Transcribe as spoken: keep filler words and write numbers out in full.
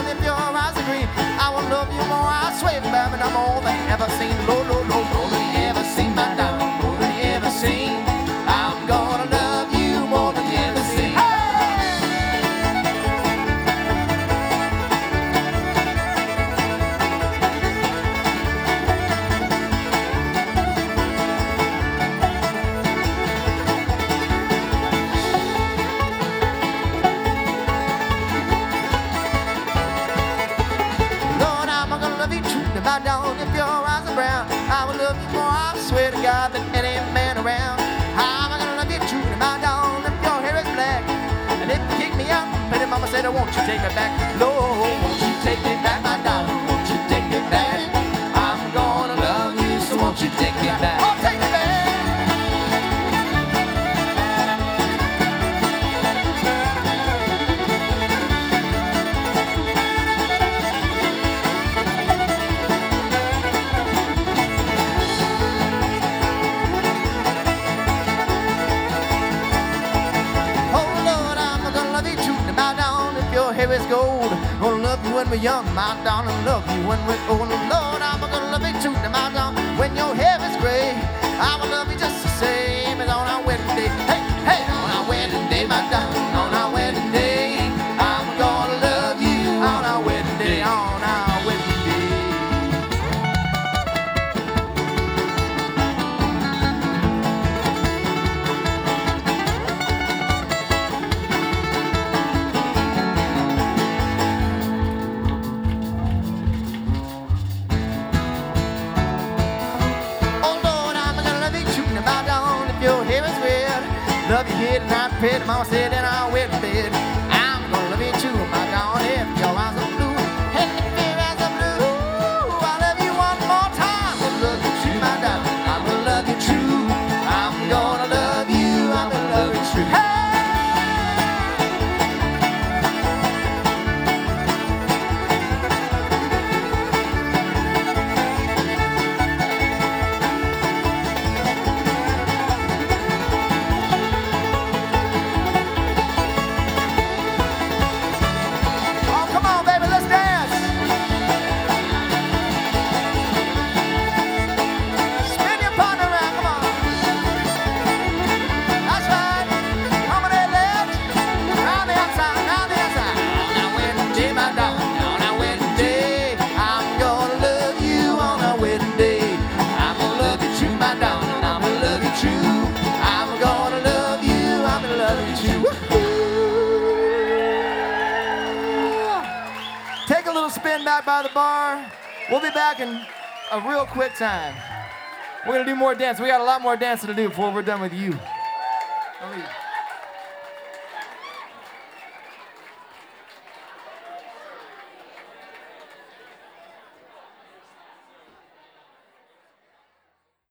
down if your eyes are green. I will love you more, I swear, baby, I'm more than you ever seen. Low, low, low, more than you ever seen, my darling, more than you ever seen. I'm gonna love you more than you ever seen. Hey! Bow down if your eyes are brown. I will love you more, I swear to God, than any man around. I'm gonna love you true. Bow down if your hair is black. And if you kick me out, pretty mama said, won't you take me back? Lord, won't you take me back, my darling? Won't you take me back? I'm gonna love you, so won't you take me back? Oh, take me back. Hair is gold. Gonna love you when we're young, my darling. Love you when we're old. Lord, I'm gonna love you too, my darling. When your hair is gray, I will love you just the same as on our wedding day. Hey, hey, on our wedding day, my darling. On our wedding day, I'm gonna love you on our wedding day. On our wedding day. Love you here tonight, pretty mama said in our wedding bed. I'm gonna love you too, my darling, if your eyes are blue. And if your eyes are blue, I'll love you one more time. I'm gonna love you true, my darling, I'm gonna love you true. I'm gonna love you, I'm gonna love you true. Hey! Take a little spin back by the bar. We'll be back in a real quick time. We're gonna do more dance. We got a lot more dancing to do before we're done with you.